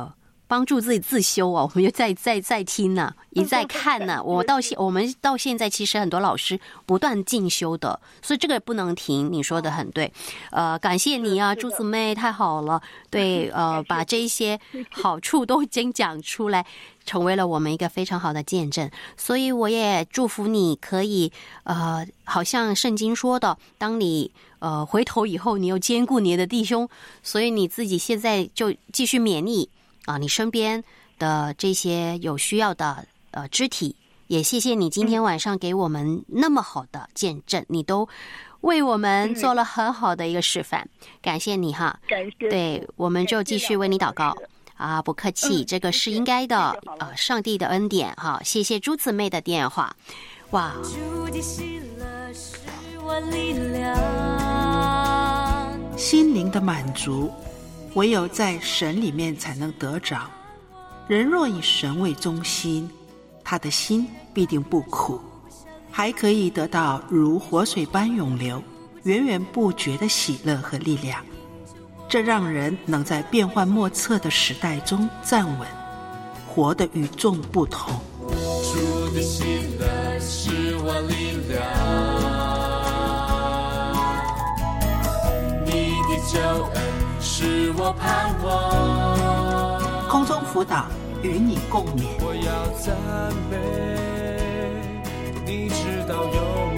Speaker 2: 帮助自己自修哦，我们就再再再听呢、啊，一再看呢、啊。我到现我们到现在，其实很多老师不断进修的，所以这个不能停。你说的很对，呃，感谢你啊，朱姊妹，太好了。对，呃，把这一些好处都已经讲出来，成为了我们一个非常好的见证。所以我也祝福你可以，呃，好像圣经说的，当你呃回头以后，你又兼顾你的弟兄，所以你自己现在就继续勉励。啊，你身边的这些有需要的呃肢体，也谢谢你今天晚上给我们那么好的见证，你都为我们做了很好的一个示范，感谢你哈。
Speaker 9: 感谢。
Speaker 2: 对，我们就继续为你祷告啊，不客气，这个是应该的啊，上帝的恩典哈。谢谢朱姊妹的电话，哇。
Speaker 10: 心灵的满足唯有在神里面才能得着。人若以神为中心，他的心必定不苦，还可以得到如活水般涌流、源源不绝的喜乐和力量。这让人能在变幻莫测的时代中站稳，活得与众不同。
Speaker 3: 主的喜乐是我力量，你的救恩是我盼望。
Speaker 10: 空中辅导与你共勉。
Speaker 3: 我要赞美你直到永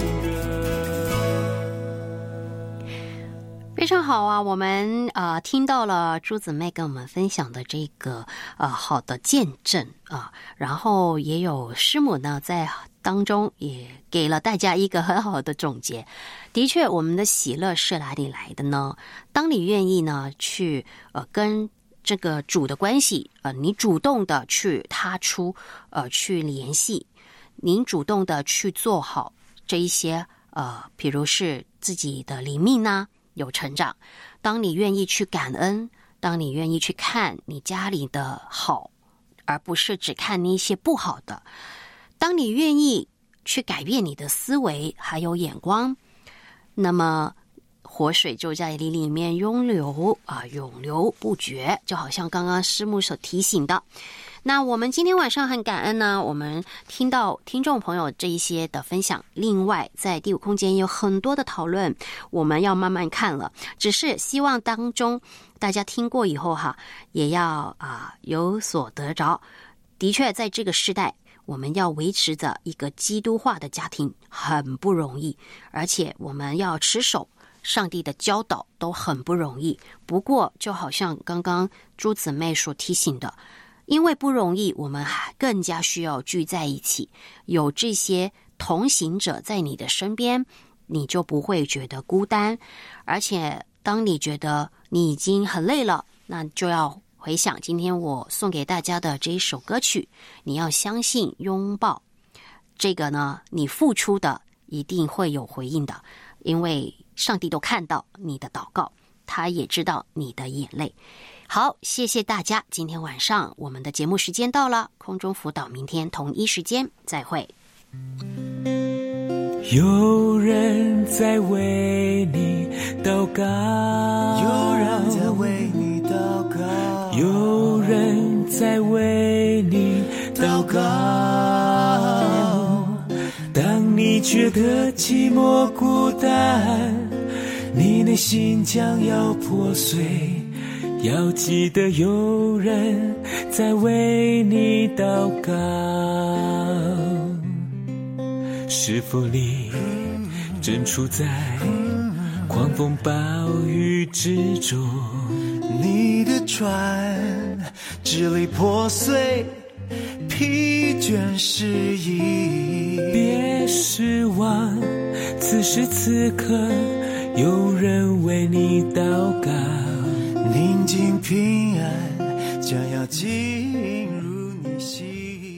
Speaker 3: 远。
Speaker 2: 非常好啊，我们呃听到了朱姊妹跟我们分享的这个呃好的见证啊，然后也有师母呢在当中也给了大家一个很好的总结。的确，我们的喜乐是哪里来的呢？当你愿意呢去呃跟这个主的关系，呃，你主动的去踏出，呃，去联系，您主动的去做好这一些，呃，比如是自己的灵命呢有成长。当你愿意去感恩，当你愿意去看你家里的好，而不是只看那些不好的，当你愿意去改变你的思维还有眼光，那么活水就在你里面涌流啊，涌流不绝，就好像刚刚师母所提醒的。那我们今天晚上很感恩呢，我们听到听众朋友这一些的分享，另外在第五空间有很多的讨论，我们要慢慢看了，只是希望当中大家听过以后哈，也要啊有所得着。的确在这个时代，我们要维持着一个基督化的家庭很不容易，而且我们要持守上帝的教导都很不容易。不过就好像刚刚朱姊妹所提醒的，因为不容易，我们还更加需要聚在一起，有这些同行者在你的身边，你就不会觉得孤单。而且当你觉得你已经很累了，那就要回想今天我送给大家的这一首歌曲，你要相信拥抱，这个呢你付出的一定会有回应的，因为上帝都看到你的祷告，他也知道你的眼泪。好，谢谢大家，今天晚上我们的节目时间到了，空中辅导明天同一时间再会。
Speaker 3: 有人在为你祷告，
Speaker 4: 有人在为你祷告，
Speaker 3: 有人在为你祷告。当你觉得寂寞孤单，你内心将要破碎，要记得有人在为你祷告。是否你正处在狂风暴雨之中？
Speaker 4: 你的船支离破碎，疲倦失意，
Speaker 3: 别失望，此时此刻有人为你祷告。
Speaker 4: 宁静平安将要进入你心。